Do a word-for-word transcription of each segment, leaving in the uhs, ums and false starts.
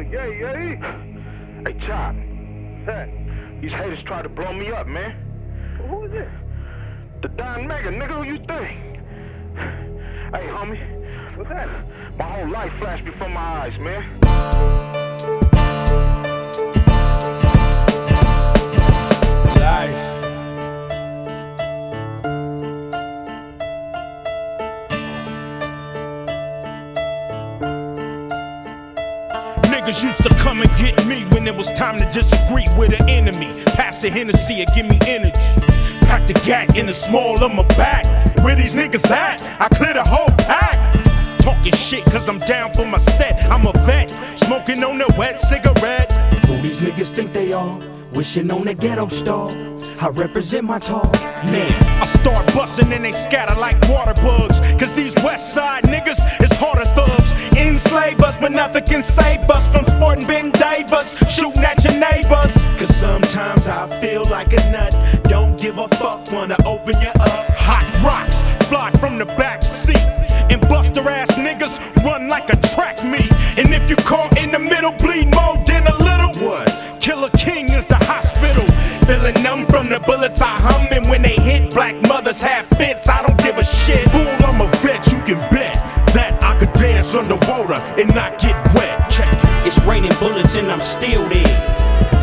Yeah, yeah. Hey, Chop. Hey. These haters try to blow me up, man. Who is it? The Don Mega, nigga, who you think? Hey, homie. What's that? My whole life flashed before my eyes, man. Life. Niggas used to come and get me when it was time to disagree with an enemy. Pass the Hennessy and give me energy. Pack the gat in the small of my back. Where these niggas at? I clear the whole pack. Talking shit cause I'm down for my set. I'm a vet, smoking on the wet cigarette. Who these niggas think they are? Wishing on a ghetto star. I represent my talk. Man, I start busting and they scatter like water bugs. Cause these west side niggas is harder thugs. Enslave us, but nothing can save us from sporting Ben Davis, shooting at your neighbors. Cause sometimes I feel like a nut. Don't give a fuck, wanna open you up. Hot rocks fly from the back seat. And buster ass niggas run like a track meet. And if you caught in the middle, bleed more than a little. What? Killer King is the hospital. Feeling numb from the bullets I hum. And when they hit, black mothers have fits. I don't give a shit. Fool, I'm a vet, you can bet that I could dance underwater and not get wet. Check it. It's raining bullets and I'm still there.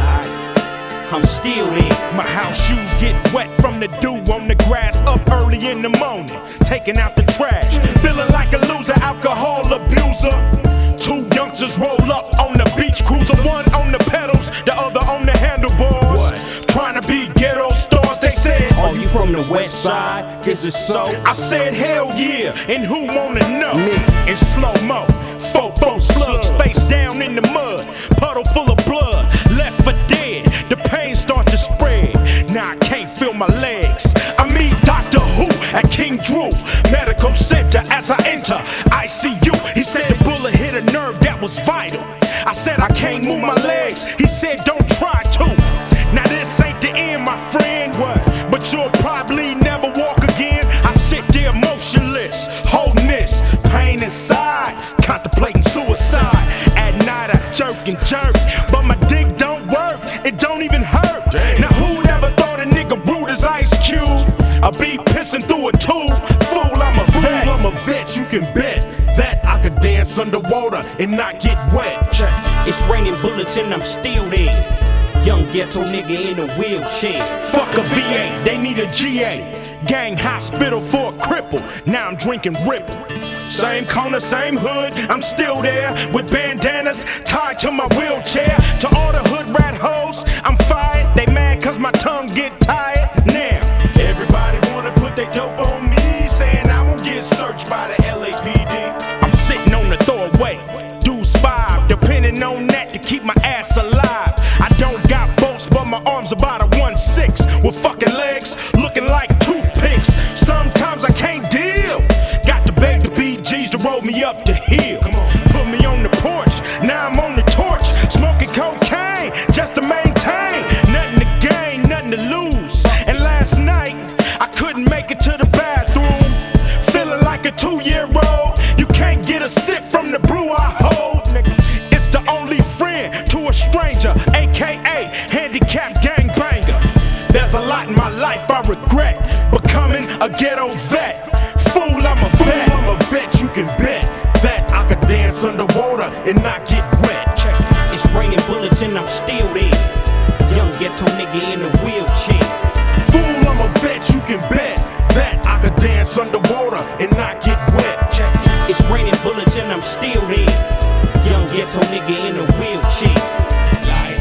I'm still there. My house shoes get wet from the dew on the grass up early in the morning, taking out the trash. Feeling like a loser, alcohol abuser. Two youngsters roll up on the beach cruiser, one on the pedals, the other on the handlebars. What? Trying to be ghetto stars, they said. Are you from the west side? Is it so? I said hell yeah, and who wanna know? Me. In slow-mo, fofo slugs face down in the mud, puddle full of blood, left for dead. The pain start to spread, now I can't feel my legs. I meet Doctor Who at King Drew Medical Center as I enter I C U. He said the bullet hit a nerve that was vital. I said I can't move my legs. He said don't try to. Now this ain't the end, my friend. What? But you'll probably never walk again. I sit there motionless, holding this pain inside, contemplating suicide. At night I jerk and jerk, but my dick don't work. It don't even hurt. Damn. Now who'd ever thought a nigga rude as Ice Cube? I be pissing through a tube. Fool, I'm a vet. Fool, I'm a vet. You can bet that I could dance underwater and not get wet. Check. It's raining bullets and I'm still there. Young ghetto nigga in a wheelchair. Fuck a V A, they need a G A. Gang hospital for a cripple. Now I'm drinking Ripple. Same corner, same hood, I'm still there with bandanas tied to my wheelchair. To all the hood rat hoes, I'm fired. They mad cause my tongue get tired. Now, everybody wanna put their dope on me, saying I won't get searched by the L A P D. I'm sitting on the throwaway, dues five, depending on that to keep my ass alive. I don't got bolts, but my arms about a one six with fucking legs looking like toothpicks. Sometimes I can't deal. Got to beg the B Gs to roll me up the hill. Come on, put me on the porch. Now I'm on the torch, smoking cocaine just to maintain. Nothing to gain, nothing to lose. And last night I couldn't make it to the bathroom, feeling like a two-year-old. You can't get a sip from the brew I hold. It's the only friend to a stranger, aka handicapped gangbanger. There's a lot in my life I regret, becoming a ghetto vet. Fool, I'm a vet. I'm a vet, you can bet that I could dance underwater and not get wet. Check it. It's raining bullets and I'm still there. Young ghetto nigga in a wheelchair. Fool, I'm a vet, you can bet that I could dance underwater and not get wet. Check it. It's raining bullets and I'm still there. Young ghetto nigga in a wheelchair. Life.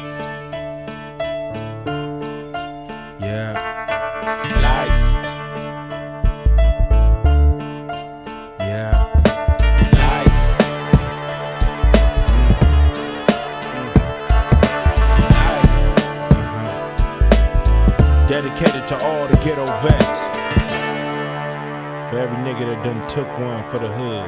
Yeah. Life. Yeah. Life. Life. Uh-huh. Dedicated to all the ghetto vets. For every nigga that done took one for the hood.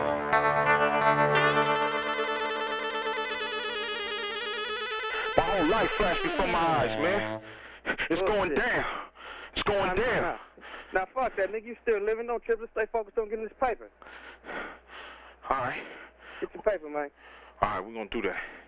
My whole life flashed before my eyes, man. It's going down. It's going down. Now fuck that, nigga. You still living? Don't trip. Let's stay focused on getting this paper. All right. Get your paper, man. All right, we're gonna do that.